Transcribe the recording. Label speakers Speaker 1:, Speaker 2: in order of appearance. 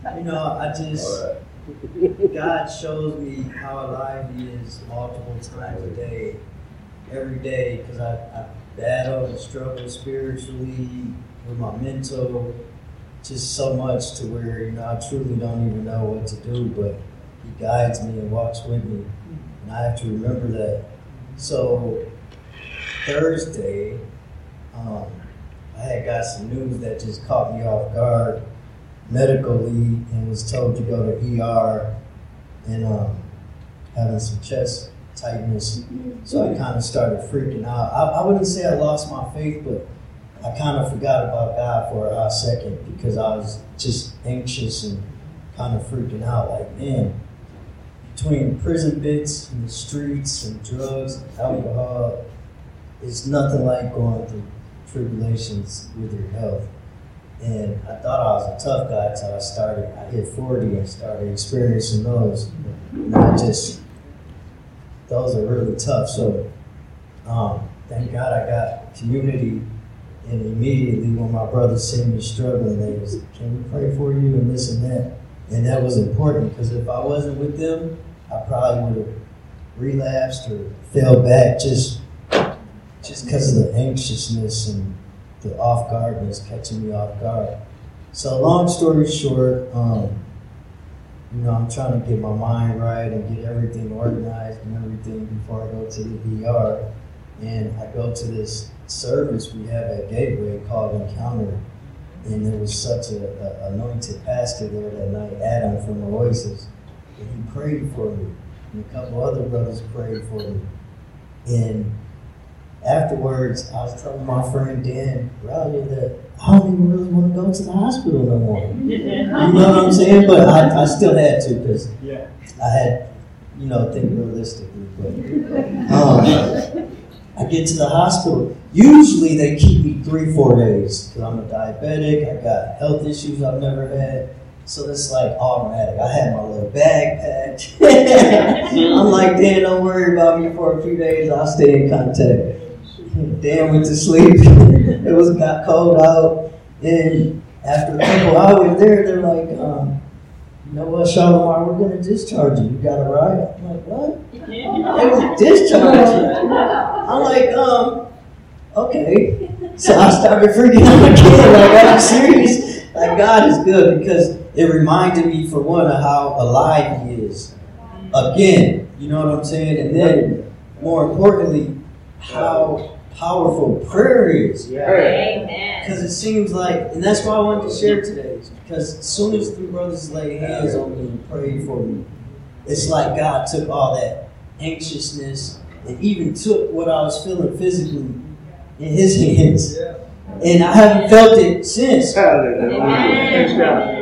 Speaker 1: I just, God shows me how alive He is multiple times a day, every day, because I battle and struggle spiritually with my mental, just so much to where, I truly don't even know what to do, but He guides me and walks with me, and I have to remember that. So, Thursday, I had got some news that just caught me off guard medically and was told to go to ER and having some chest tightness. So I kind of started freaking out. I wouldn't say I lost my faith, but I kind of forgot about God for a hot second because I was just anxious and kind of freaking out. Like, man, between prison bits and the streets and drugs and alcohol, it's nothing like going through tribulations with your health. And I thought I was a tough guy until I hit 40 and started experiencing those. And those are really tough. So thank God I got community. And immediately when my brothers seen me struggling, they was, can we pray for you and this and that? And that was important because if I wasn't with them, I probably would have relapsed or fell back just because of the anxiousness and the off-guardness catching me off guard. So long story short, I'm trying to get my mind right and get everything organized and everything before I go to the ER. And I go to this service we have at Gateway called Encounter. And there was such an anointed pastor there that night, Adam from Oasis. And he prayed for me. And a couple other brothers prayed for me. And afterwards, I was telling my friend Dan Rowley that I don't even really want to go to the hospital no more. You know what I'm saying? But I still had to because I had, think realistically. But I get to the hospital. Usually they keep me 3-4 days because I'm a diabetic. I got health issues I've never had. So it's like automatic. I had my little bag packed. I'm like, Dan, don't worry about me for a few days. I'll stay in contact. Dan went to sleep. It got cold out. And after a couple hours there, they're like, you know what, Shalimar, we're going to discharge you. You got a ride? I'm like, what? They was discharged. I'm like, okay. So I started freaking out again. Like, are you serious? Like, God is good because it reminded me, for one, of how alive He is. Again, you know what I'm saying? And then, more importantly, how powerful prayer is.
Speaker 2: Amen.
Speaker 1: Because it seems like, and that's why I wanted to share today, because as soon as the brothers laid hands on me and prayed for me, it's like God took all that anxiousness and even took what I was feeling physically in His hands. And I haven't felt it since.
Speaker 2: Amen.